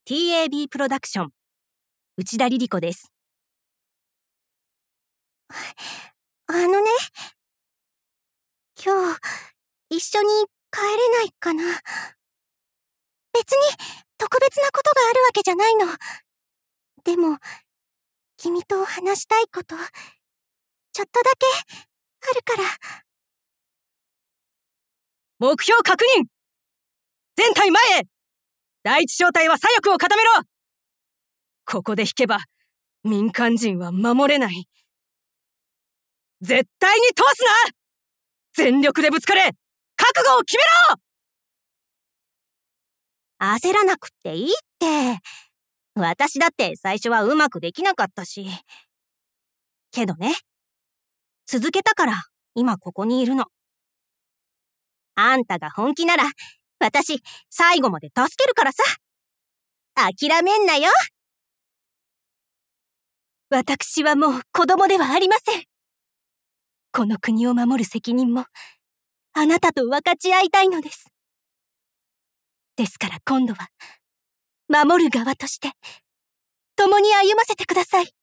TAB プロダクション内田理里子です。 今日一緒に帰れないかな。別に特別なことがあるわけじゃないの。でも君と話したいことちょっとだけあるから。 目標確認。全隊前へ。第一小隊は左翼を固めろ。ここで引けば民間人は守れない。絶対に通すな。全力でぶつかれ。覚悟を決めろ。 焦らなくっていいって。私だって最初はうまくできなかったし。けどね、続けたから今ここにいるの。あんたが本気なら私最後まで助けるからさ。諦めんなよ。私はもう子供ではありません。この国を守る責任もあなたと分かち合いたいのです。ですから今度は守る側として共に歩ませてください。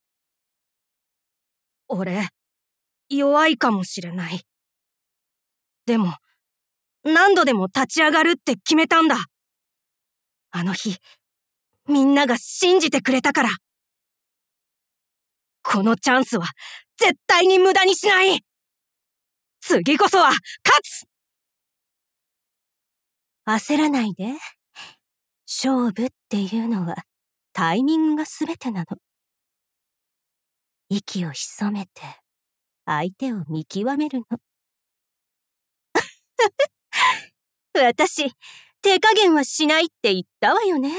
俺、弱いかもしれない。でも、何度でも立ち上がるって決めたんだ。あの日、みんなが信じてくれたから。このチャンスは絶対に無駄にしない。次こそは勝つ。 焦らないで。勝負っていうのはタイミングが全てなの。息を潜めて相手を見極めるの。私、手加減はしないって言ったわよね。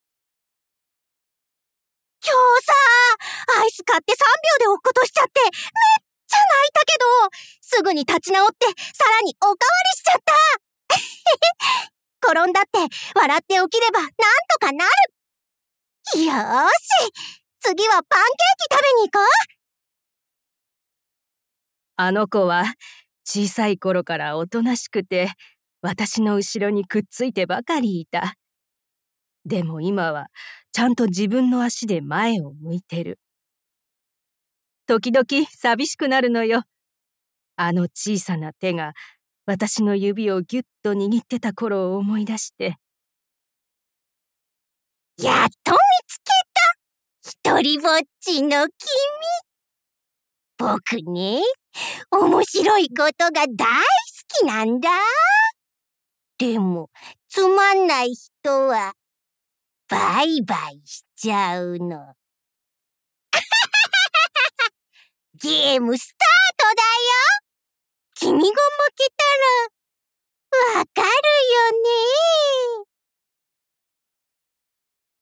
今日さ、アイス買って3秒で落っことしちゃってめっちゃ泣いたけど、すぐに立ち直ってさらにおかわりしちゃった。転んだって笑って起きればなんとかなる。よーし、次はパンケーキ食べに行こう。 あの子は小さい頃からおとなしくて、私の後ろにくっついてばかりいた。でも今はちゃんと自分の足で前を向いてる。時々寂しくなるのよ。あの小さな手が私の指をぎゅっと握ってた頃を思い出して。 やっと見つけた。一人ぼっちの君。僕ね、面白いことが大好きなんだ。でも、つまんない人は、バイバイしちゃうの。ゲームスタートだよ。君が負けたら、わか